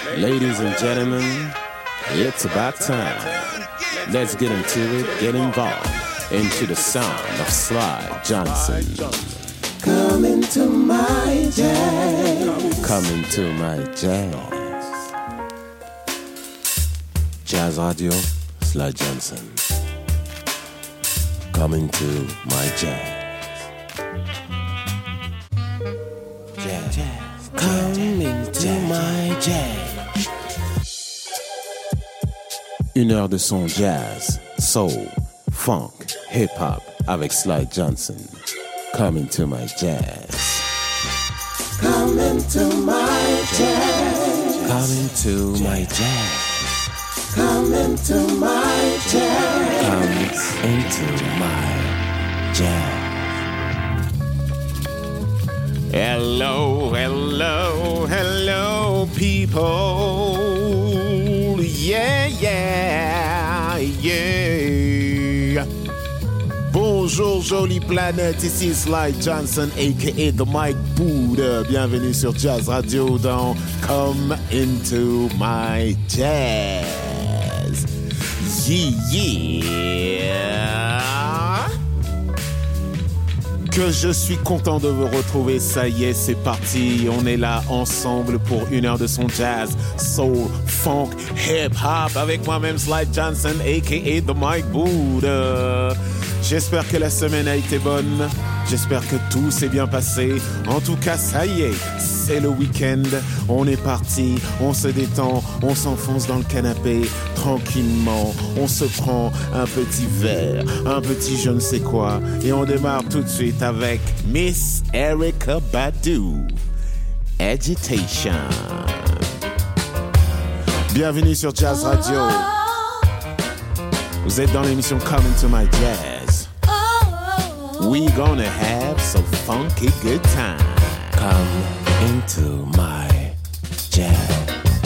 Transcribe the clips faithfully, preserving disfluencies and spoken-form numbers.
Ladies and gentlemen, it's about time. Let's get into it, get involved into the sound of Sly Johnson. Come into my jazz. Come into my jazz. Jazz Radio, Sly Johnson. Come into my jazz. Jazz. jazz. Come into jazz. my jazz. Une heure de son jazz, soul, funk, hip-hop avec Sly Johnson. Come into my jazz. Come into my jazz. Come into my jazz. Come into my jazz. Come into my jazz. Hello, hello, hello, people. Yeah, yeah, yeah. Bonjour, jolie planète. Ici Sly Johnson, aka The Mike Buddha. Bienvenue sur Jazz Radio dans Come Into My Jazz. Yeah. Que je suis content de vous retrouver, ça y est, c'est parti. On est là ensemble pour une heure de son jazz, soul, funk, hip-hop avec moi-même Sly Johnson, aka The Mike Buddha. J'espère que la semaine a été bonne. J'espère que tout s'est bien passé. En tout cas, ça y est, c'est le week-end. On est parti, on se détend, on s'enfonce dans le canapé tranquillement. On se prend un petit verre, un petit je ne sais quoi. Et on démarre tout de suite avec Miss Erykah Badu, Agitation. Bienvenue sur Jazz Radio. Vous êtes dans l'émission Come Into My Jazz. We gonna have some funky good time. Come into my jazz.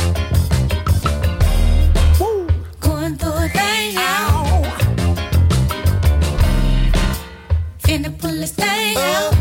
Woo. Going through a thing out. Finna pull this thing out.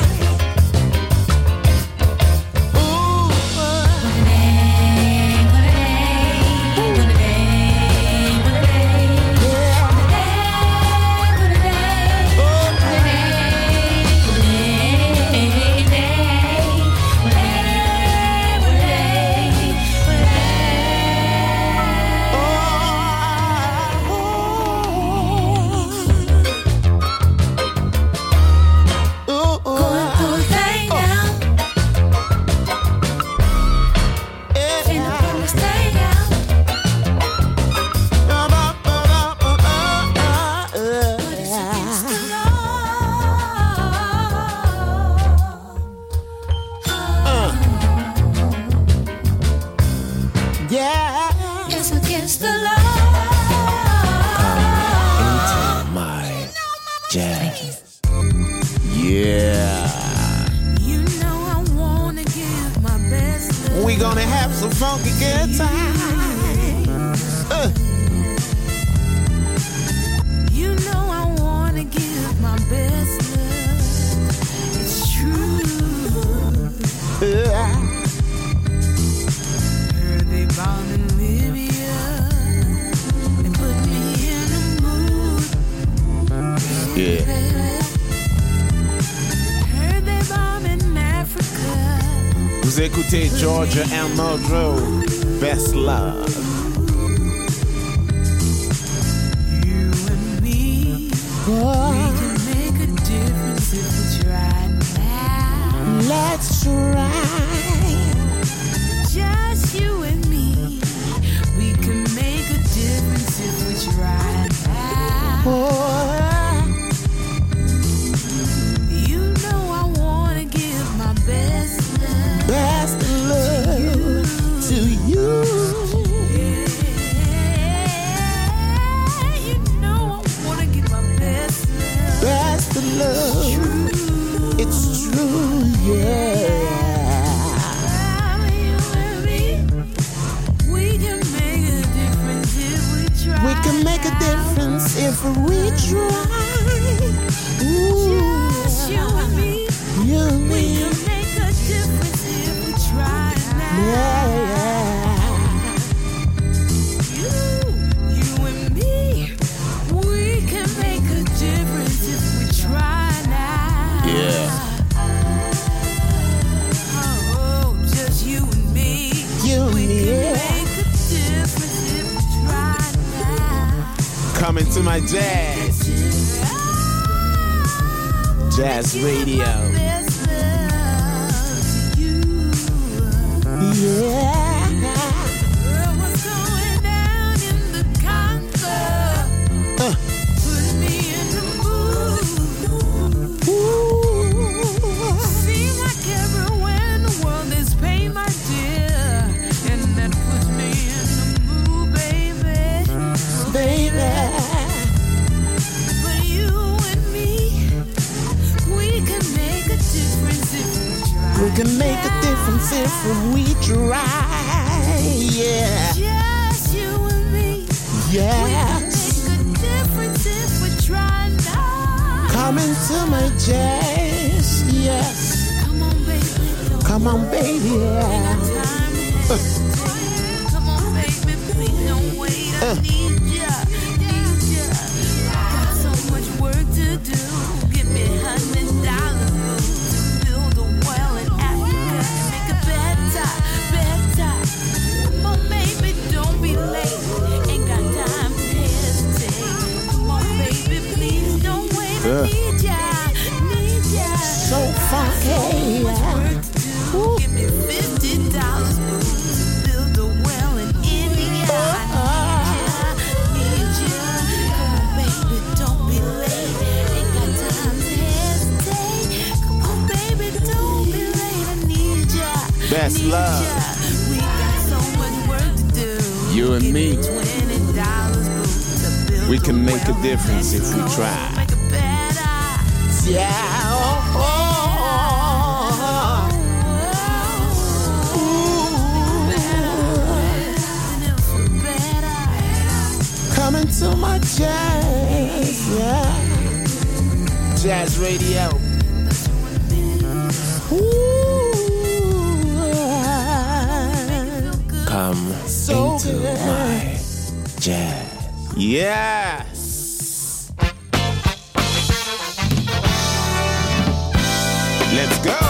Vous écoutez Georgia and Muldrow, Best Love. You and me, oh. We can make a difference if we try now. Let's try. Just you and me, we can make a difference if we try now. Oh. Best love to you. Yeah, you know I wanna give my best love. Best love. It's true, yeah. You and me, we can make a difference if we try. We can make a difference if we try. Ooh. Just you and me, you and me. We can make a difference if we try now. Yeah, yeah. coming to my jazz. Jazz radio. Yeah. We can make a difference if we try, yeah. Just you and me. Yes. We can make a difference if we try now. Come into my jazz, yes. Come on, baby. Come on, baby. Yeah. Uh. Come on, baby. Please don't wait. I Uh. need ya. Need ya. Got so much work to do. Give me a hundred dollars. Build a well in Africa and make it better, better. Come on, baby. Don't be late. Ain't got time to hesitate. Come on, baby. Please don't wait. I Uh. need ya. Need ya. So funky, yeah. Ooh. Give me fifty dollars to build a well in India. I need ya, need ya. Come on, baby, don't be late. Ain't got time to hesitate. Come on, baby, don't be late. I need ya. Best need love. ya. We got so much work to do. You and Give me. twenty dollars to build We can make a well in difference if we Mexico. try. Make it better. Yeah. Oh, oh. Come into my jazz, yeah. Jazz radio. Ooh. Come So into good. my jazz. Yes. Let's go.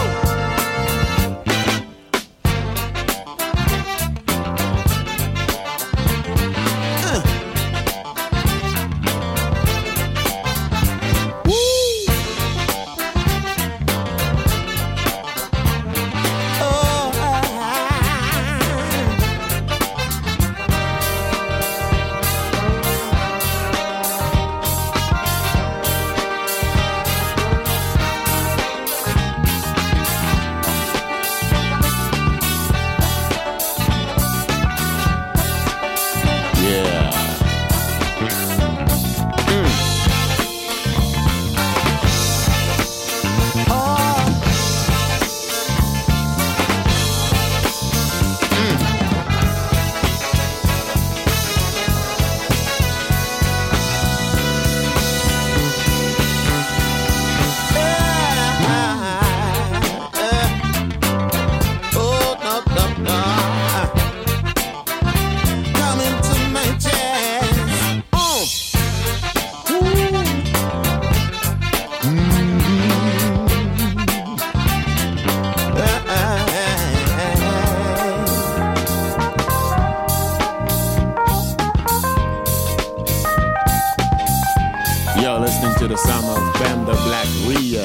You're listening to the sound of Bam the Black Rio.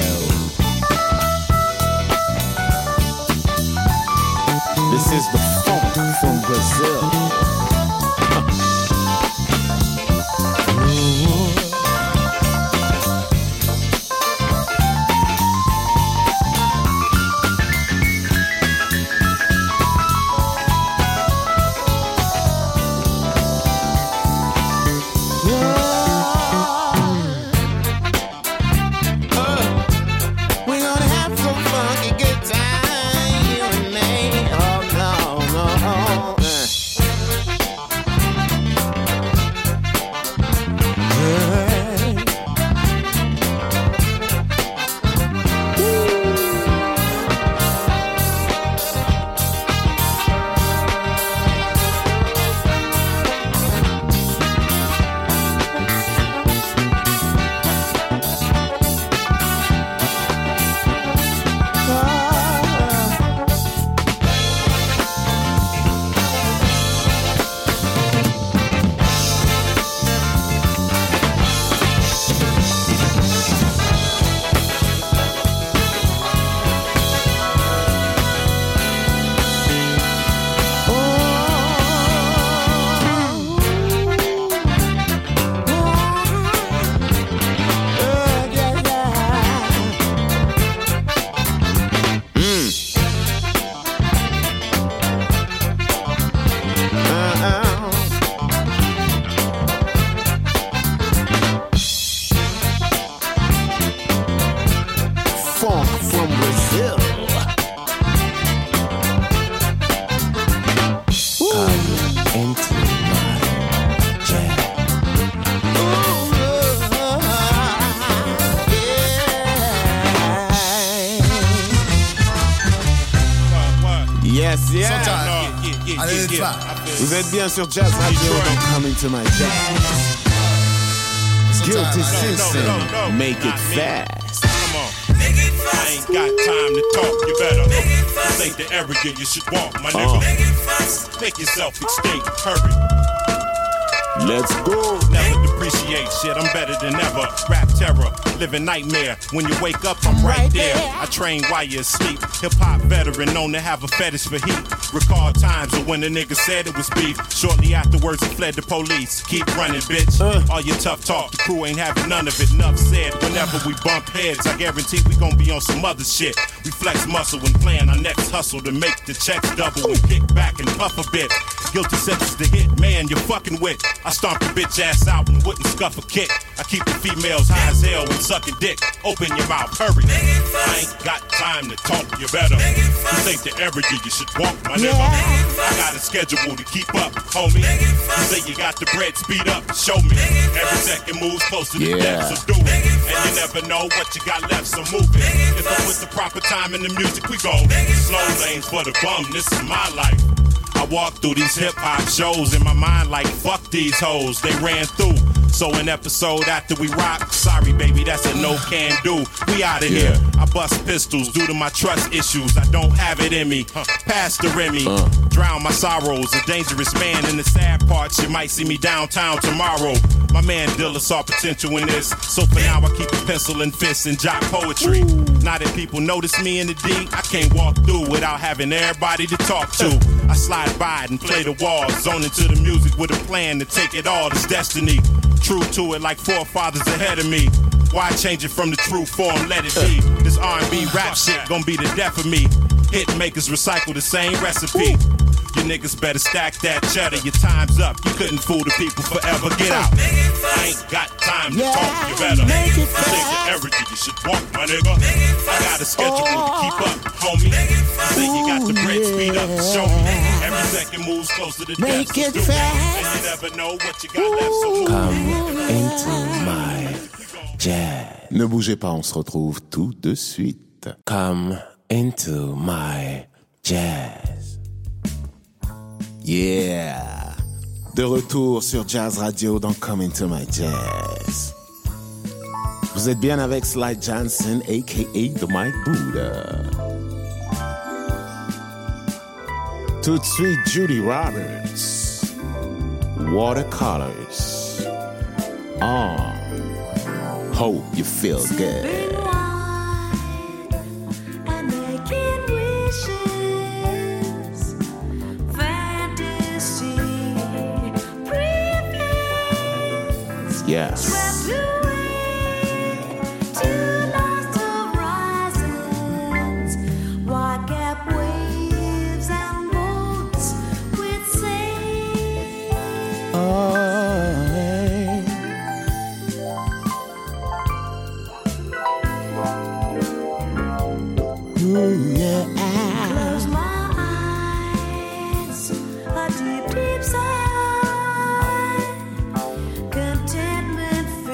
This is the funk from Brazil. Yes, yes. Sometimes. Yeah, yeah, yeah, Allez, yeah, let's yeah. try. I feel Vous êtes bien sur Jazz Radio, don't come into my jazz. Guilty Sometimes. Simpson, no, no, no. make it Not me. fast. Come on. I ain't got time to talk, you better. This ain't the area you should walk, my nigga. Make yourself extinct, hurry. Let's go. Never depreciate shit, I'm better than ever. Rap terror, living nightmare. When you wake up, I'm right there. I train while you're asleep. Hip hop veteran known to have a fetish for heat. Recall times of when the nigga said it was beef. Shortly afterwards, he fled the police. Keep running, bitch. All your tough talk, the crew ain't having none of it. Enough said. Whenever we bump heads, I guarantee we gon' be on some other shit. We flex muscle and plan our next hustle to make the checks double and kick back and puff a bit. Guilty sentence to hit, man, you're fucking with. I stomp your bitch ass out and wouldn't scuff a kick. I keep the females high as hell when sucking dick. Open your mouth, hurry. I ain't got time to talk, you better. This ain't the area you should walk, my nigga. I got a schedule to keep up, homie. You say you got the bread, speed up, show me. Every second moves close to the Yeah. depth, so do it. And you never know what you got left, so move it. If I put the proper time in the music, we go. Slow lanes for the bum, this is my life. I walk through these hip-hop shows in my mind like, fuck these hoes, they ran through. So an episode after we rock, sorry baby, that's a no can do. We out of Yeah. here. I bust pistols due to my trust issues. I don't have it in me. Huh. Pass the Remy. Uh. Drown my sorrows. A dangerous man in the sad parts. You might see me downtown tomorrow. My man Dilla saw potential in this. So for now I keep a pencil and fist and jot poetry. Now that people notice me in the D, I can't walk through without having everybody to talk to. I slide by and play the wall, zone into the music with a plan to take it all. It's destiny. True to it like forefathers ahead of me. Why change it from the true form? Let it be. This R and B rap shit gon' be the death of me. Hit makers recycle the same recipe. You niggas better stack that cheddar. Your time's up. You couldn't fool the people forever. Get out. I ain't got time to talk. You better. Make it This ain't the area you should walk, my nigga. I got a schedule to keep up, homie. You say you got the bread, speed up, show me. Every second moves close to the Make depths, so it do fast. And you never know what you got left, so move. Come into my jazz. Ne bougez pas, on se retrouve tout de suite. Come into my jazz. Yeah. De retour sur Jazz Radio dans Come Into My Jazz. Vous êtes bien avec Sly Johnson, a k a. The Mike Buddha. Tout de suite, Judy Roberts. Watercolors. Oh, hope you feel good. Yeah. Close my eyes, a deep, deep sigh. Contentment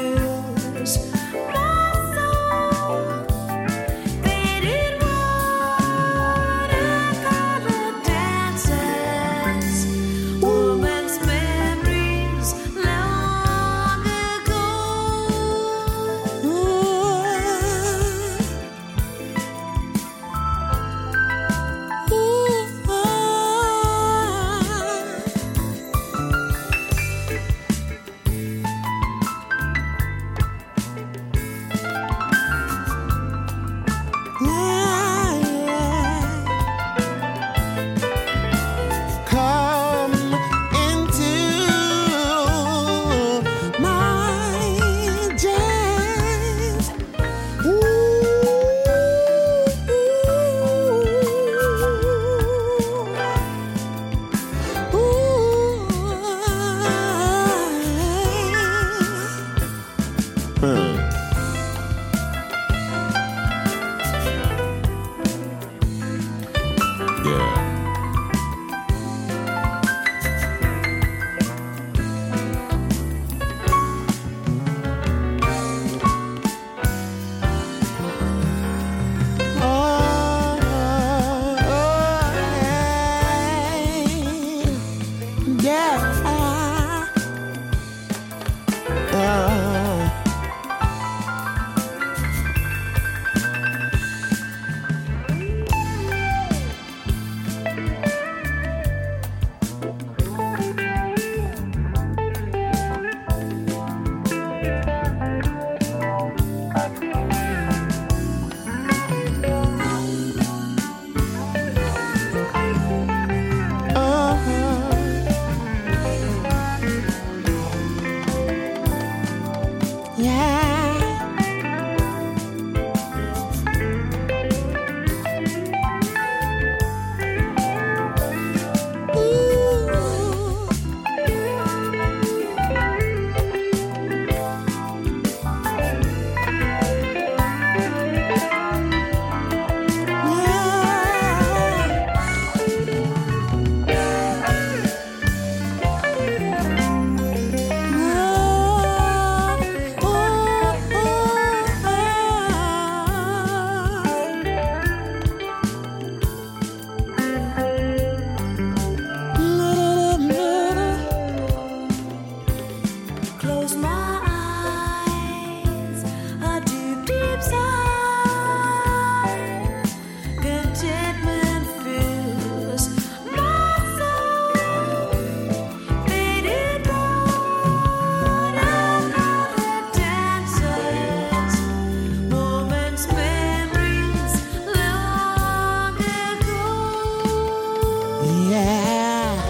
yeah.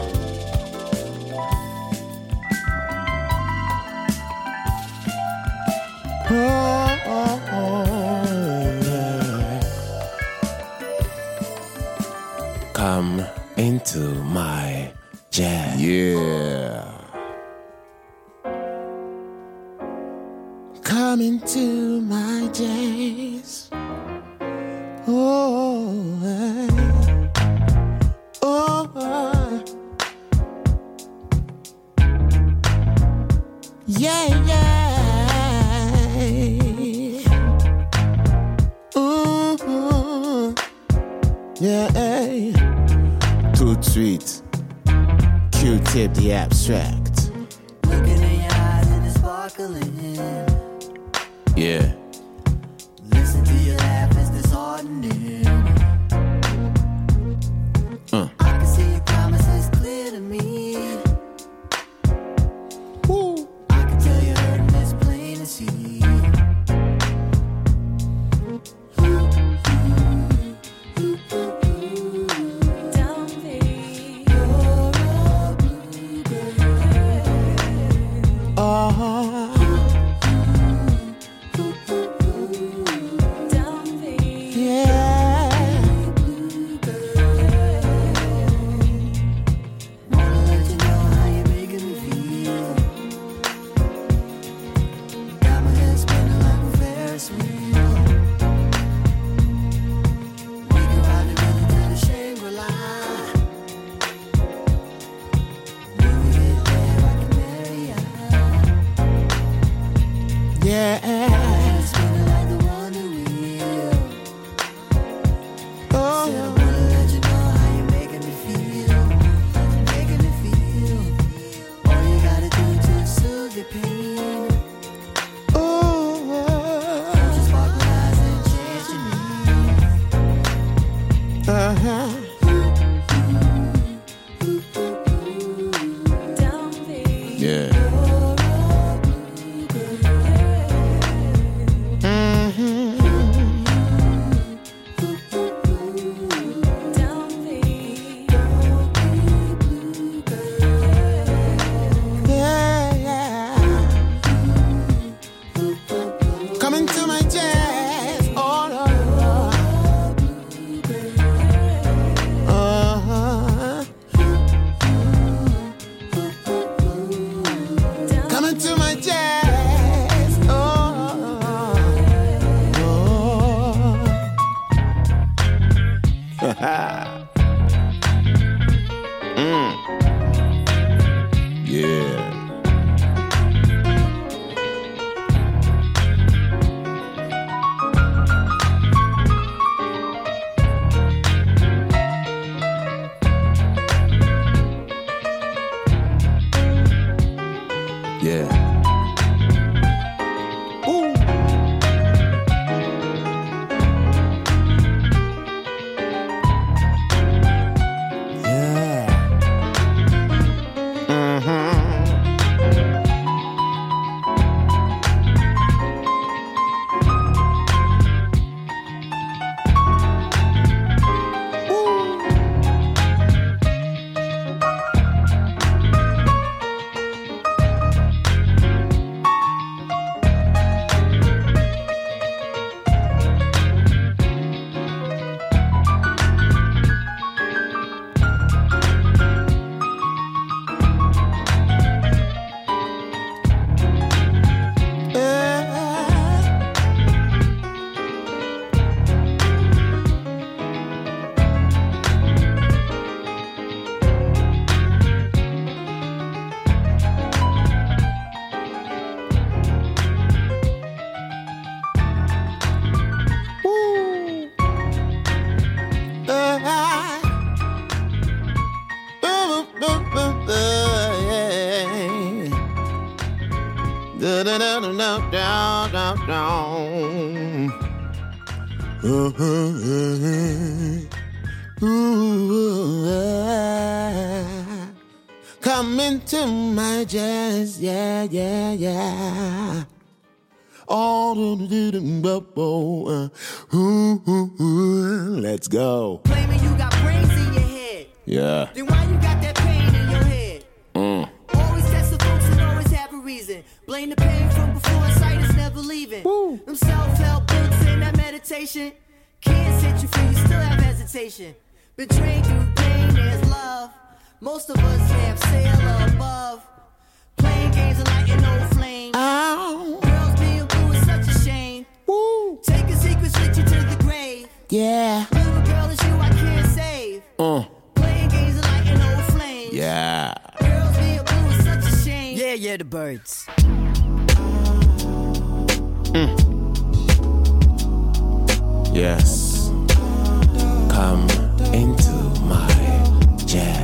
Oh, oh, oh, yeah. Come into my jazz. Yeah. Come into my jazz. Oh, hey. Oh, oh. Yeah, yeah. Ooh, yeah. Tout de suite, Q-Tip the Abstract. Looking in your eyes and it's sparkling. Yeah. Listen to your laugh, it's disheartening. Uh. I can see your promises clear to me. Ooh. I can tell you're hurting, it's plain to see. Don't be. Uh-huh. Don't be. Yeah. Wanna let you know how you're making me feel. Got my head spinning like a Ferris wheel. We can ride together to the Shangri-La. When we get there, I can marry ya. Yeah. Head spinning like the Wonder Wheel. Said I Oh. wanna let you know how you're making me feel. Making me feel. All you gotta do to soothe your pain. Oh. Just sparkle eyes and change your name. Uh-huh. Don't be. Yeah. Don't be. Yeah, yeah. Come into my jazz. Oh, no, no. Uh-huh. Come into my jazz. Oh, oh. Yeah. Yeah. Ooh. Yeah. Come into my jazz, yeah, yeah, yeah. All do do do do. Let's go. Claiming you got brains in your head. Yeah. Then why you got that pain in your head? Mm. Always test the folks and always have a reason. Blame the pain from before, sight is never leaving. Woo. Them self-help books and that meditation can't set you free, you still have hesitation. Betrayed through pain, there's love. Most of us have sail above. Playing games and lighting no flame. Oh. Girls being blue is such a shame. Woo. Take a secret, switch you to the grave. Yeah. Little girl is you, I can't save. Uh. Playing games and lighting no flame. Yeah. Girls being blue is such a shame. Yeah, yeah, the birds. Mm. Yes. Come into my jazz.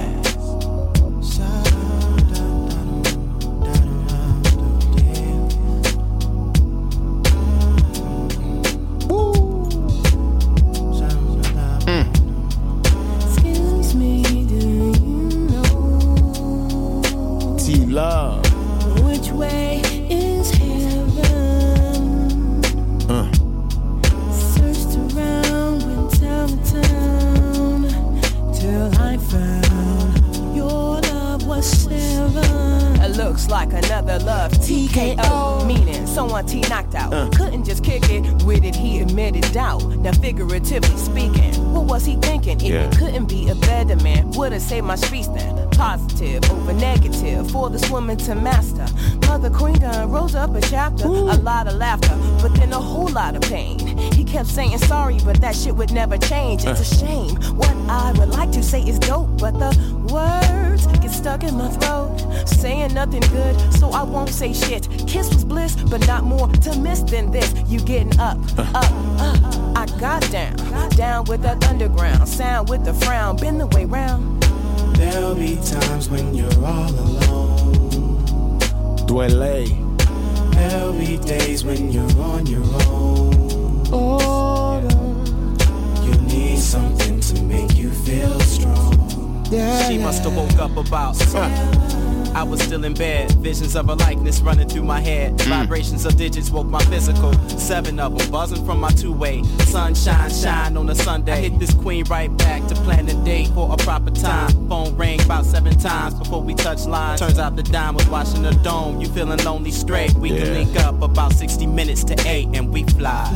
Excuse me, do you know T-Love. which way is heaven? Uh. Searched around, went town to town, till I found your love was seven. It looks like another love T K O, meaning someone T knocked out. Uh. Couldn't just kick it with it, he admitted doubt. Now figuratively speaking, what was he thinking? If Yeah. he couldn't be a better man, would've saved my streets then. Positive over negative for this woman to master. Mother Queen done rose up a chapter, a lot of laughter, but then a whole lot of pain. He kept saying sorry, but that shit would never change. It's a shame. What I would like to say is dope, but the words get stuck in my throat. Saying nothing good, so I won't say shit. Kiss was bliss, but not more to miss than this. You getting up, up, up. I got down, down with that underground sound with the frown. Been the way round. There'll be times when you're all alone. Duele. There'll be days when you're on your own. Oh. You need something to make you feel strong. Yeah. She must have woke up about. I was still in bed. Visions of her likeness running through my head. Vibrations of digits woke my physical. Seven of them buzzing from my two-way. Sunshine, shine on a Sunday. I hit this queen right back to plan a date for a proper time. Phone rang about seven times before we touched lines. Turns out the dime was watching the dome. You feeling lonely straight? We Yeah. can link up about sixty minutes to eight and we fly.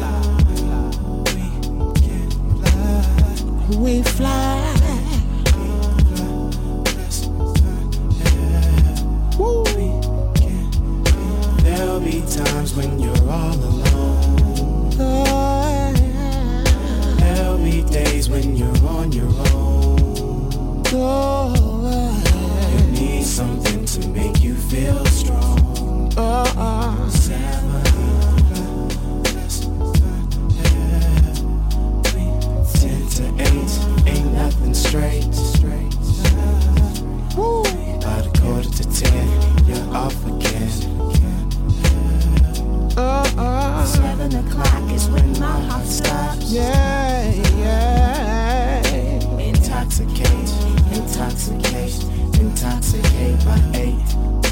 We fly. Woo. There'll be times when you're all alone. Oh, yeah. There'll be days when you're on your own. Oh, You need something to make you feel strong. oh, oh. Ten to eight, ain't nothing straight. Woo. About a quarter to ten, you're off again. Oh, oh. Seven o'clock is when my heart stops. Yeah, yeah. Intoxicate, intoxicate, intoxicate by eight.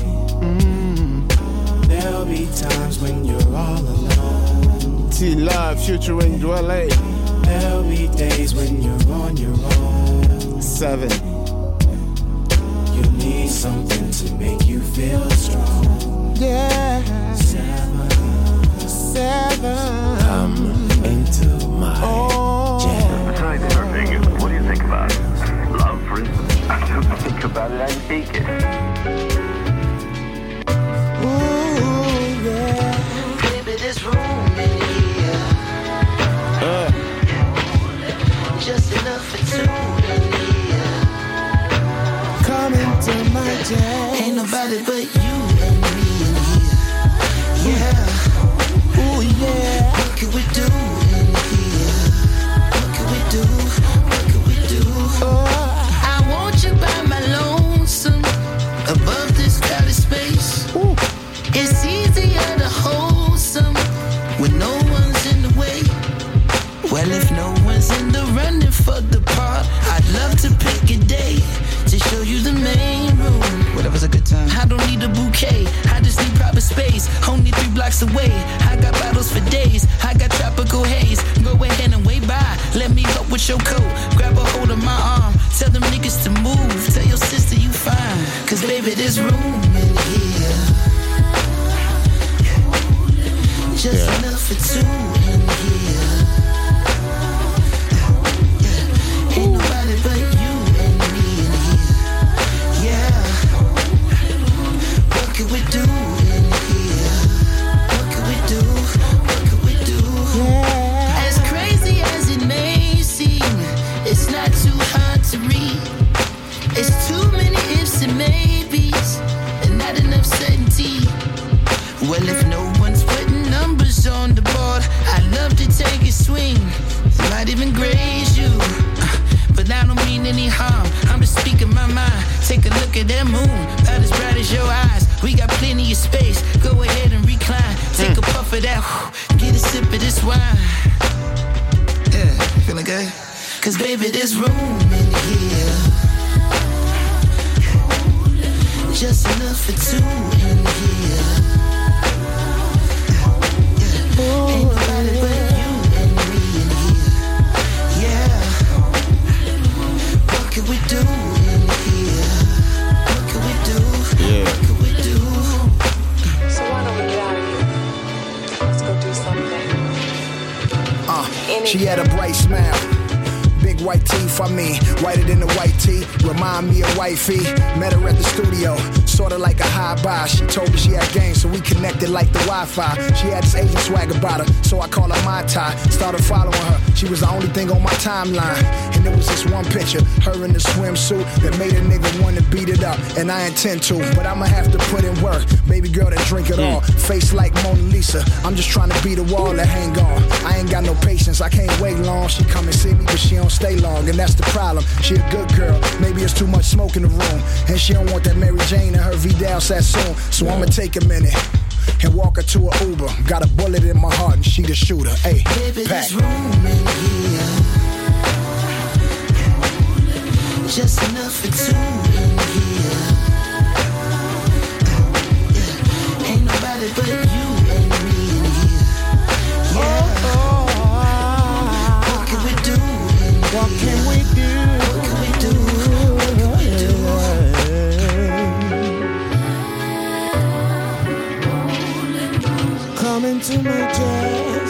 There'll be times when you're all alone. T-Love featuring Duele. There'll be days when you're on your own. Seven. You need something to make you feel strong. Yeah. Seven, Seven. Come into my Oh. jazz. Try different things. What do you think about it? Love, for instance? I don't think about it, I take it. Ooh, yeah. Baby, there's room in here. Uh. Just enough for two in here. Come into my jazz. Ain't nobody but you and me in here. Yeah. Ooh, yeah. What can we do in here? What can we do? What can we do? I want you by my lonesome, above this crowded space. Ooh. It's easier to hold some when no one's in the way. Well, if no one's in the running for the part, I'd love to pick a day to show you the main room. Whatever's a good time. I don't need a bouquet, I just need proper space. Only three blocks away, I got bottles for days. I got tropical haze, go ahead and wave by. Let me help with your coat, grab a hold of my arm. Tell them niggas baby, there's room in here. Just Yeah. enough for two in here. Ain't nobody but you and me in here. Yeah. What can we do in here? What can we do? What can we do? Yeah. As crazy as it may seem, it's not too hard to read. It's too many ifs and maybes, and not enough certainty. Well, if no one's putting numbers on the board, I'd love to take a swing. Might even graze you, uh, but I don't mean any harm. I'm just speaking my mind. Take a look at that moon, about as bright as your eyes. We got plenty of space. Go ahead and recline. Take a puff of that, whew, get a sip of this wine. Yeah, feeling good? Cause baby, there's room in here. Just enough for two in here. Ain't nobody but you and me in here. Yeah. What can we do in here? What can we do? Yeah. What can we do? So why don't we get out of here? Let's go do something. Uh, she had a bright smile. Big white teeth, I mean, whiter than the white tee. Remind me of wifey. Met her at the studio, sorta like a high buy. She told me she had game, so we connected like the Wi-Fi. She had this Asian swag about her, so I call her my tie. Started following her, she was the only thing on my timeline. And there was this one picture, her in the swimsuit, that made a nigga wanna beat it up. And I intend to, but I'ma have to put in work. Baby girl that drink it all, face like Mona Lisa. I'm just trying to beat a wall that hang on. I ain't got no patience, I can't wait long. She come and see me, but she don't stay long, and that's the problem. She a good girl, maybe it's too much smoke in the room, and she don't want that Mary Jane and her Vidal Sassoon. So I'ma take a minute and walk her to a Uber. Got a bullet in my heart and she the shooter. Hey, baby, pack. there's room in here. Just enough for two in here. Ain't nobody but you and me in here. Yeah. What can we do? What can we do? What can we do? What can we do? Come into my jazz,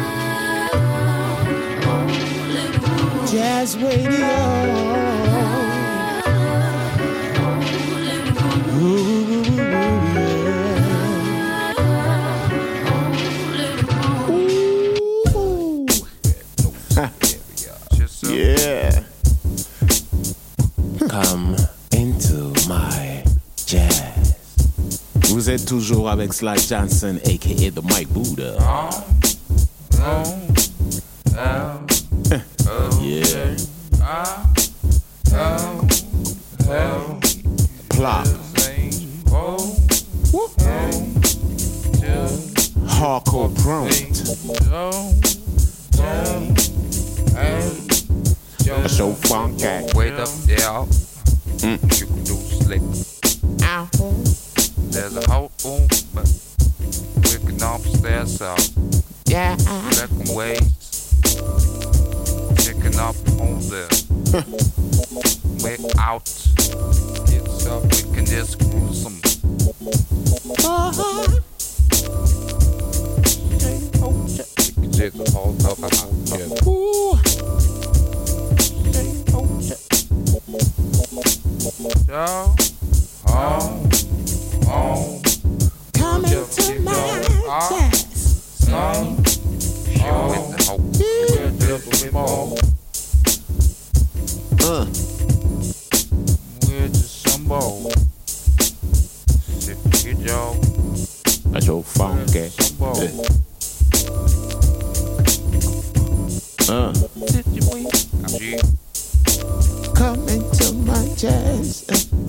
jazz radio. Ooh, Yeah. Come into my jazz. Vous êtes toujours avec Sly Johnson, aka the Mike Buddha. Yeah. Plop. Hardcore prompt. A show funky. Wait up there. Mm. You can do slick. Ow. There's a whole room, but we can upstairs, so Yeah. second ways. Picking up on there. Way out. It's up, we can just cruise some. Uh-huh. We can just hold up and hold together. Ooh. So, home, home. Come into my jazz. Some, show with the hope. We're just small. Uh. We're just some bold. Sit your jaw. A show funky. Some bold. Uh. Sit your way. I'm G. Come into my jazz.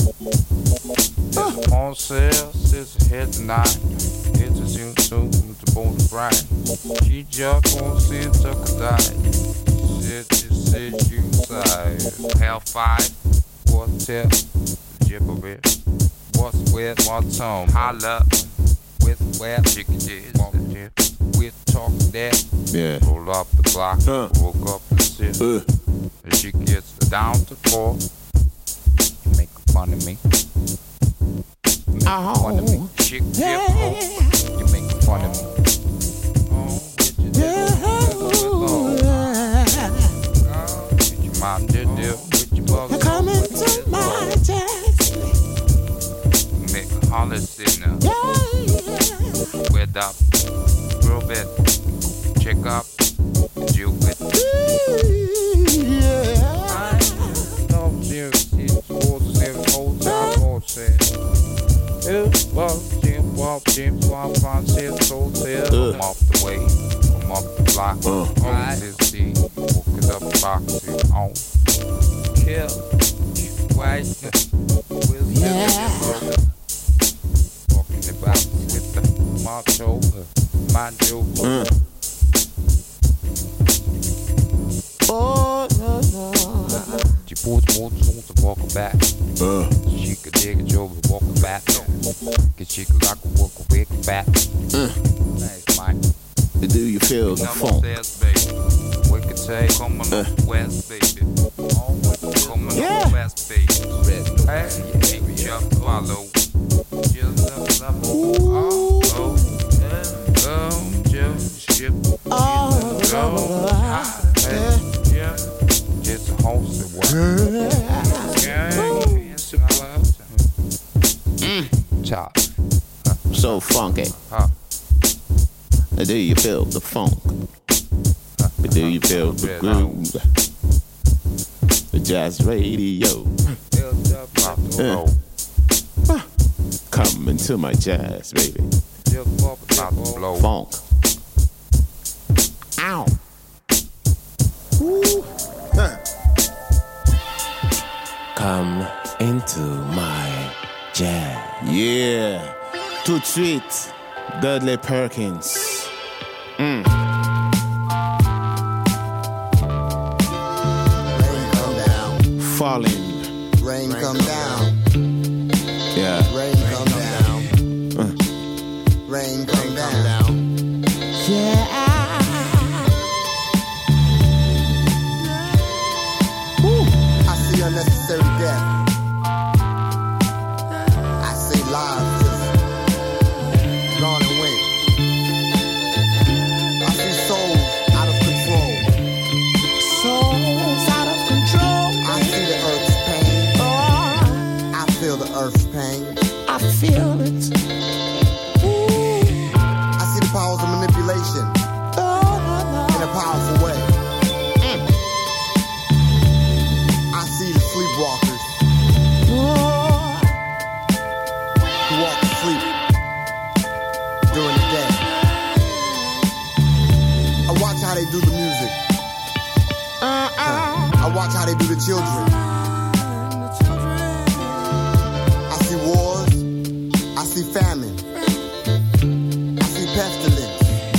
It's on sale, since head tonight. It's a soon soon to bone to bride. She just won't see it took a dive. Said you said you side. Hell five, what's tip, gibberish. What's with what's home? Holla with where chicken is. With talk that. Yeah. Roll up the block, Huh. woke up the sit. Uh. And she gets down to four. Make fun of me. Fun of me. Chick, yeah. Oh, you making fun of me. Oh, did you do Did your mom did deal with your mother? Come into my chest. Make Hollis in there. With up, real bit. Check up. Did you with James Bond Francis Hotel. I'm off the way, I'm off the block. Uh, on this scene, walking up boxing on. Kill, white, with yeah. Walking about with the macho, macho. Uh. Oh, no, no. She puts more tunes to walk her back. Uh. She could dig a joke and walk her back. Cause she could rock a walk a wig back. Uh. Nice, Mike. Do you feel the funk? We could say, come on uh. west, baby. Oh, come on yeah. west, baby. Hey, hey, jump, follow. Just up, level. Oh, oh, yeah. Um, just ship. Oh, oh, hey, yeah. Just a horse and what? Yeah, it's a club. Mm. Chop. Huh. So funky. Huh. Do you feel the funk? Huh. Do you feel the groove? The Jazz Radio. Uh. Uh. Come into my jazz, baby. Funk. Ow. Ooh. Huh. Come into my jazz. Yeah. Tout de suite, Dudley Perkins. Mm. Rain come down. Falling. Rain come down. Yeah. Rain come down. Uh. Rain come down. Yeah. I see unnecessary death. I see lives just gone and went. I see souls out of control. Souls out of control. I see the earth's pain. Oh. I feel the earth's pain. I feel it. Ooh. I see the powers of manipulation Oh, no, no. in a powerful way. Mm. I see the sleepwalkers Oh. who walk to sleep during the day. I watch how they do the music. Uh-uh. I watch how they do the children. I see wars. I see famine. I see pestilence.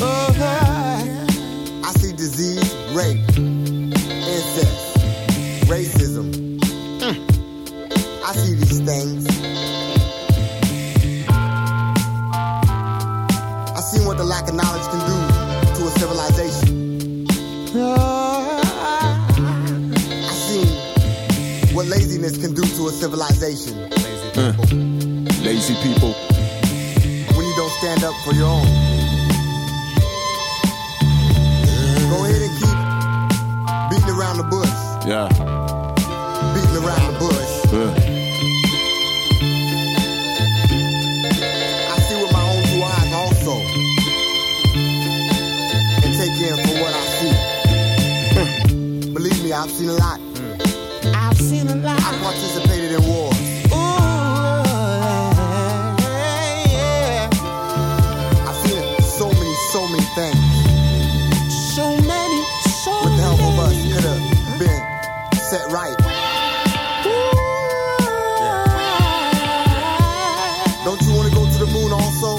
I see disease, rape, incest, racism. Mm. I see these things. I see what the lack of knowledge can do to a civilization. I see what laziness can do to a civilization. Lazy people. Uh. Lazy people. When you don't stand up for your own. Go ahead and keep beating around the bush. Yeah. Beating around the bush. Uh. I see with my own two eyes also. And take in for what I see. Believe me, I've seen a lot. I've seen a lot. I participated in wars. Ooh, yeah. I've seen so many, so many things. So many, so With the help many. of us, could have been set right. Don't you want to go to the moon also?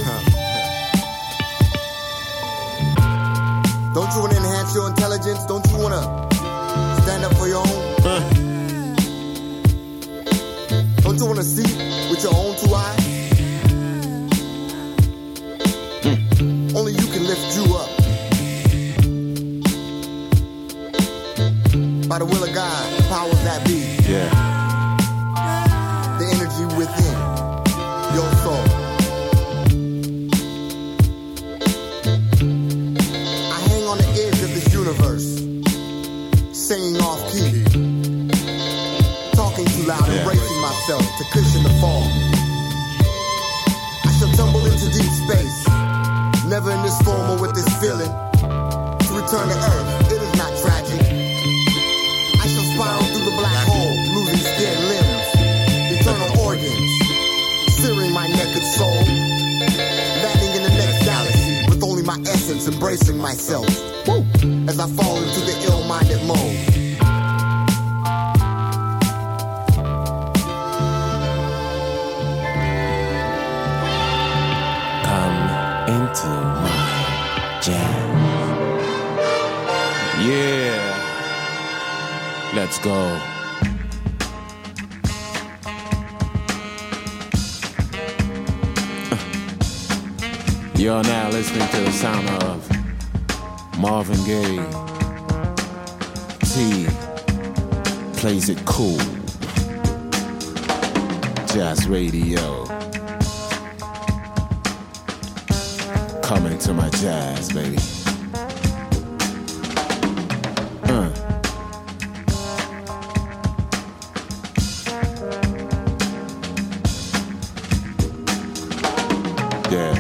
Don't you want to enhance your intelligence? Don't you want to stand up for your own? Uh. Don't you want to see with your own two eyes? Mm. Only you can lift you up. By the will of God, the powers that be. Yeah. The energy within your soul. embracing myself to cushion the fall. I shall tumble into deep space, never in this form or with this feeling. To return to earth, it is not tragic. I shall spiral through the black hole, losing skin, limbs, eternal organs, searing my naked soul, landing in the next galaxy with only my essence embracing myself. Woo! As I fall into the ill-minded mode. Into my jazz. Yeah. Let's go. You're now listening to the sound of Marvin Gaye. T plays it cool. Jazz Radio. Coming to my jazz, baby. Uh. Yeah.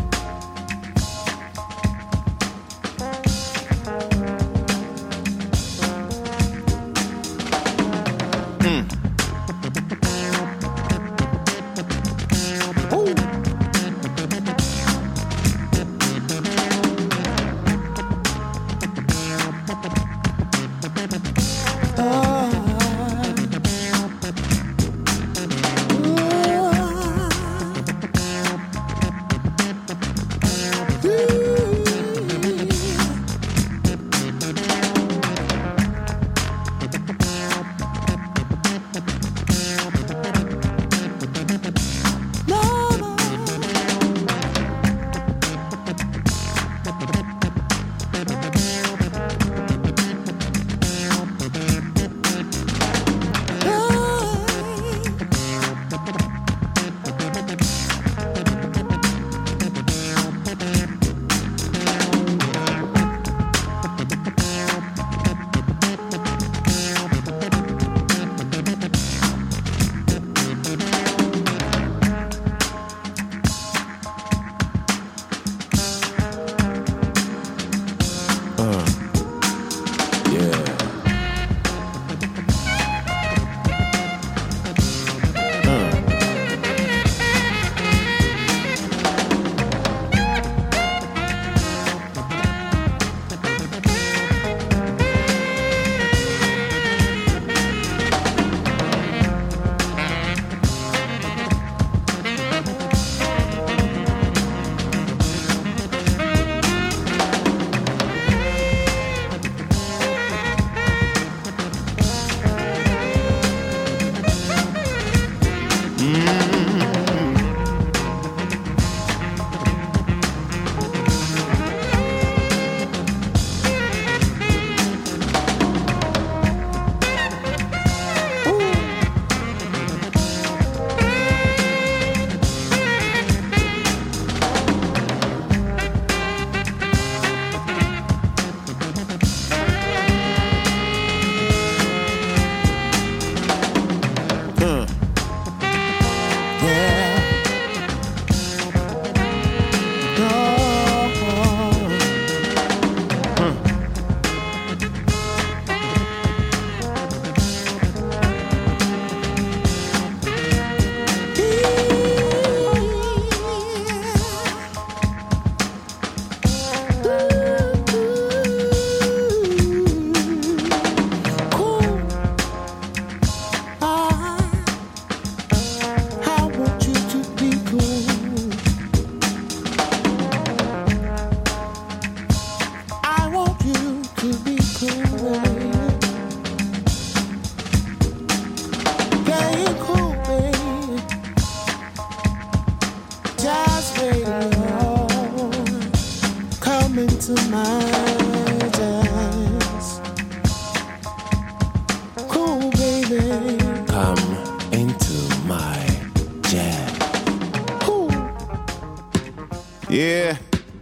Yeah.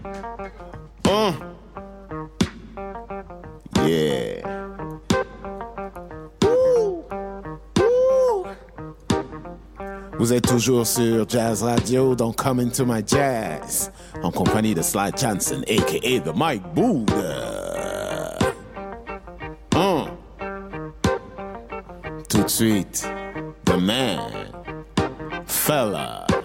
Uh. Yeah. Ooh. Ooh. Vous êtes toujours sur Jazz Radio, donc Come Into My Jazz, en compagnie de Sly Johnson, a k a. The Mike Buddha. Hum. Tout de suite, The Man, Fella.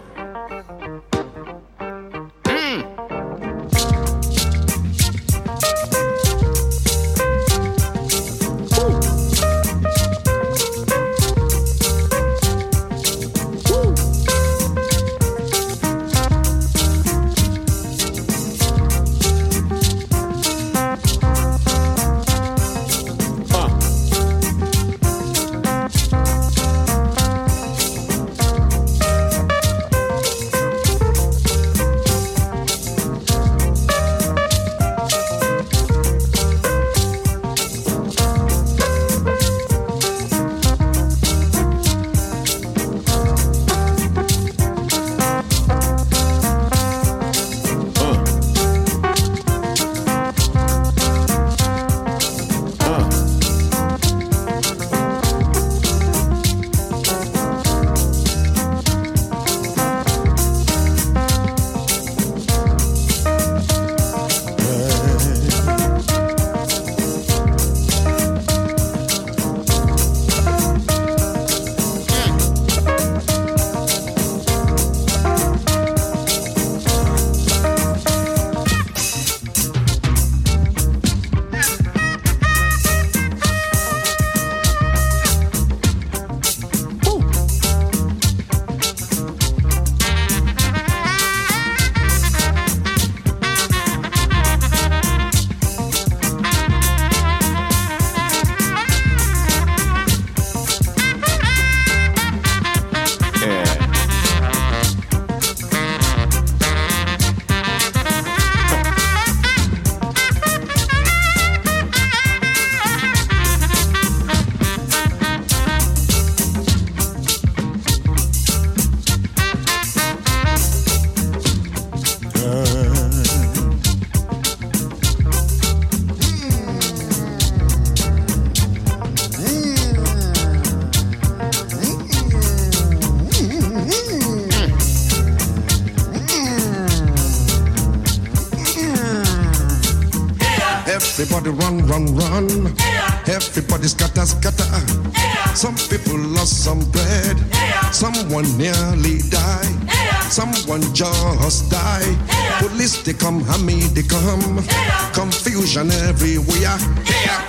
Everybody run, run, run. Yeah. Everybody scatter, scatter. Yeah. Some people lost some bread. Yeah. Someone nearly died. Yeah. Someone just died. Yeah. Police they come, hammy they come. Yeah. Confusion everywhere. Yeah.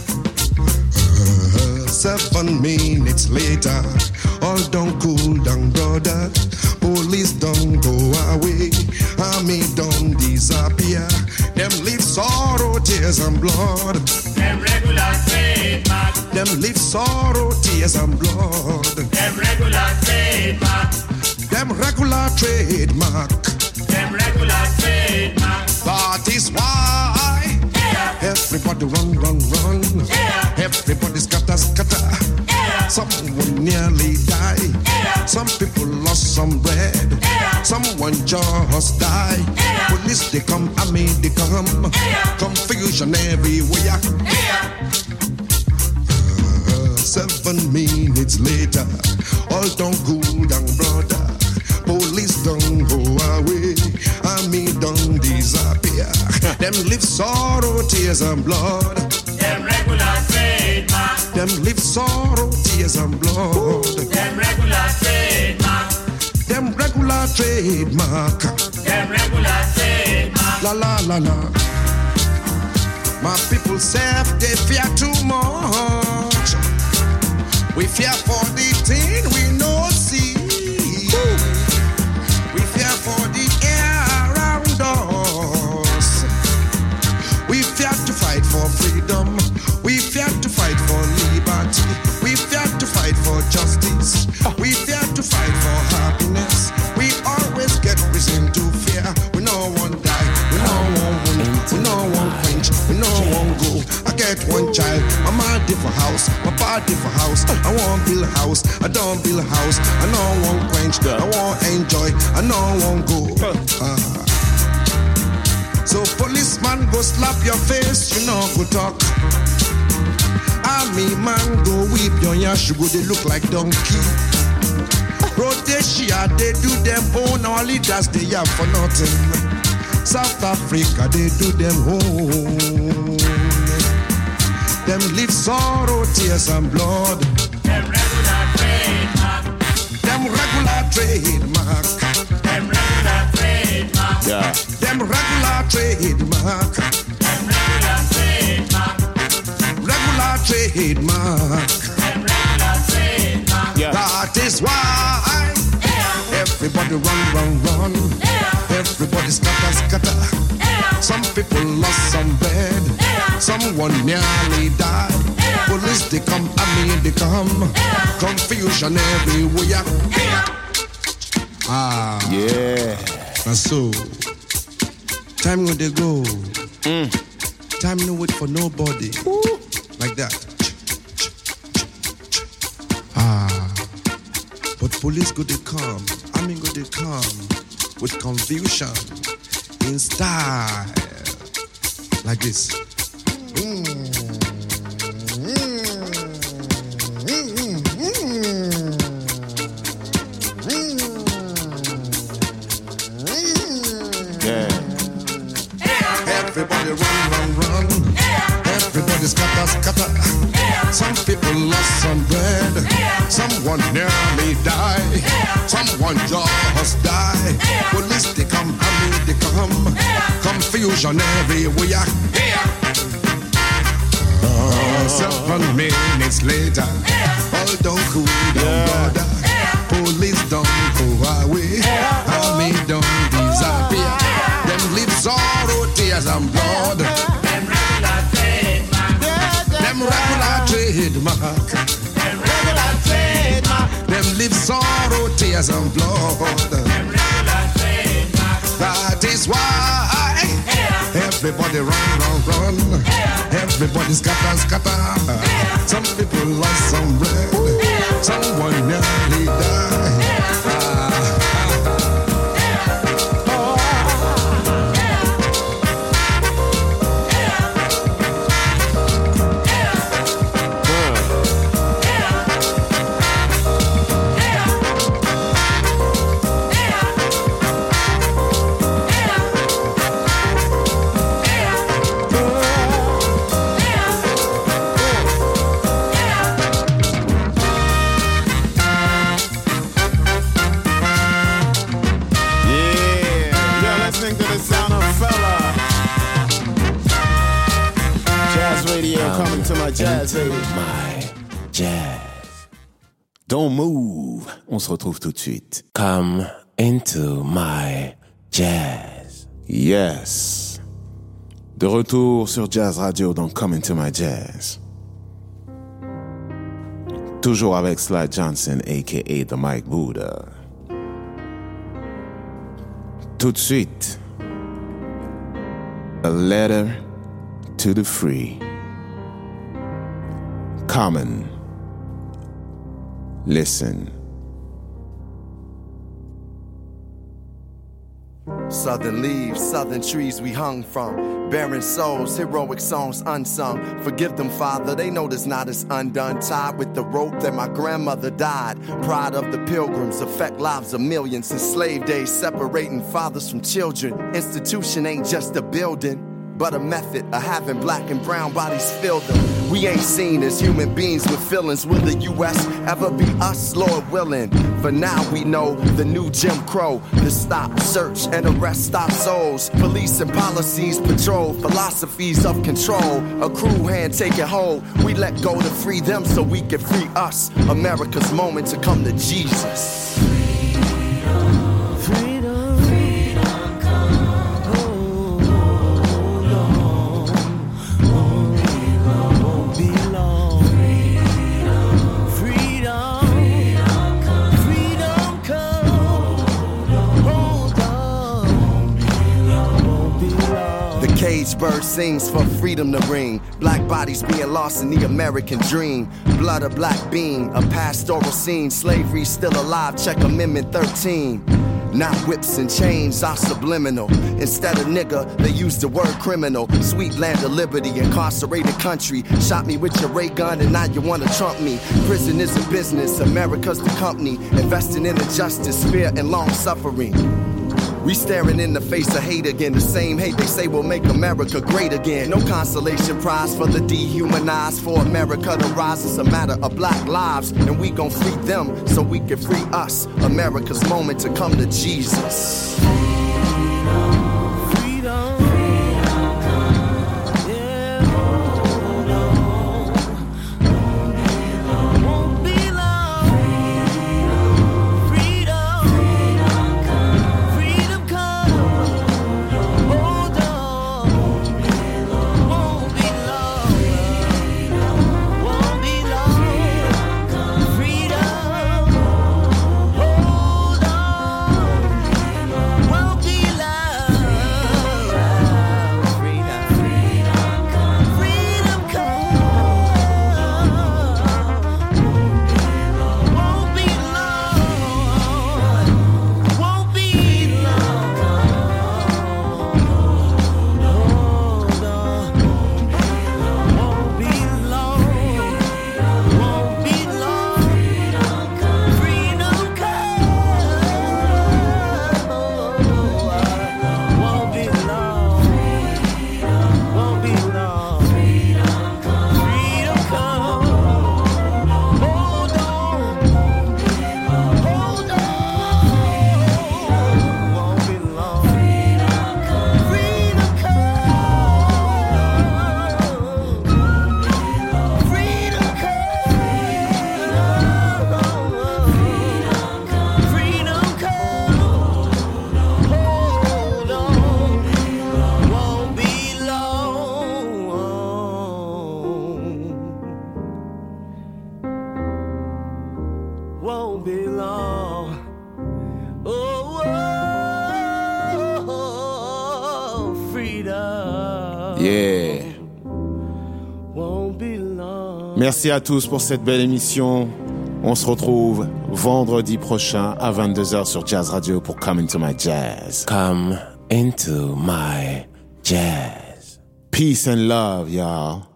Uh, seven minutes later, all don't cool down, brother. Police don't go away. Army don't disappear. Them leave sorrow, tears and blood. Them regular trademark. Them leave sorrow, tears and blood. Them regular trademark. Them regular trademark. Them regular trademark. That is why yeah. Everybody run, run, run. Yeah. Everybody scatter, scatter. Yeah. Someone nearly died. Yeah. Some people lost some bread. Yeah. Someone just died. Yeah. Police they come, army they come. Yeah. Confusion everywhere. Yeah. Uh, seven minutes later, all don't cool down, brother. Police don't go away. Army don't disappear. Them live sorrow, tears and blood. Them regular trademark. Them live sorrow, tears and blood. Them regular trademark. Them regular trademark. Them regular trademark. La la la la. My people say they fear too much. We fear for the thing we no see. We fear for the air around us. We fear to fight for freedom. We fear to fight for liberty. We fear to fight for justice. We fear to fight for happiness. We always get reason to fear. We no one die. We no one win. We no one quench. We no one go. I get one child. My mom different house. My pa different house. I want build a house. I don't build a house. I no one quench. I want enjoy. I no one go. Uh. So policeman go slap your face. You know go talk. Army man go whip your yash. You go they look like donkey. Rotation Nigeria, they do them own, our leaders, they have for nothing. South Africa, they do them own. Them live sorrow, tears and blood. Them regular trademark. Them regular trademark. Them regular trademark. Yeah. Them regular trademark. Them regular trademark. Regular trademark. Them regular trademark. Yeah. That is why everybody run, run, run. Everybody scatter, scatter. Some people lost some bed. Someone nearly died. Police they come, army they come. Confusion everywhere. Ah, yeah. And so, time when they go. Mm. Time no wait for nobody. Ooh. Like that. Ah, but police go they come. Army go they come with confusion in style. Like this. Yeah. Everybody run, run, run. Everybody scatter, scatter. Some people lost some bread. Someone nearly died. Someone just died. Police they come, army they come. Confusion everywhere. Uh, seven minutes later, all don't cool down, brother. Police don't go away. Army don't disappear. Them live sorrow, tears and blood. Them regular trademark. Them regular trademark. Them regular trademark. Them live sorrow, tears and blood. Them regular trademark. That is why everybody run, run, run. Everybody scatter, scatter. Some people lost some bread. Someone nearly died. Coming to my jazz, baby. My jazz. Don't move. On se retrouve tout de suite. Come into my jazz. Yes. De retour sur Jazz Radio, donc Come into my jazz. Toujours avec Sly Johnson, aka The Mike Buddha. Tout de suite. A letter to the free. Common. Listen. Southern leaves, southern trees we hung from. Barren souls, heroic songs unsung. Forgive them, Father, they know this knot is undone. Tied with the rope that my grandmother died. Pride of the pilgrims, affect lives of millions. In slave days, separating fathers from children. Institution ain't just a building, but a method of having black and brown bodies fill them. We ain't seen as human beings with feelings. Will the U S ever be us, Lord willing? For now we know the new Jim Crow. The stop, search, and arrest our souls. Police and policies patrol philosophies of control. A crew hand take it hold. We let go to free them so we can free us. America's moment to come to Jesus. Caged bird sings for freedom to ring. Black bodies being lost in the American dream. Blood a black bean, a pastoral scene. Slavery still alive, check Amendment thirteen. Now whips and chains are subliminal. Instead of nigga, they use the word criminal. Sweet land of liberty, incarcerated country. Shot me with your ray gun and now you wanna trump me. Prison is a business, America's the company. Investing in injustice, fear and long suffering. We staring in the face of hate again. The same hate they say will make America great again. No consolation prize for the dehumanized. For America to rise, it's a matter of black lives. And we gon' free them so we can free us. America's moment to come to Jesus. Yeah. Merci à tous pour cette belle émission. On se retrouve vendredi prochain à vingt-deux heures sur Jazz Radio pour Come Into My Jazz. Come Into My Jazz. Peace and love, y'all.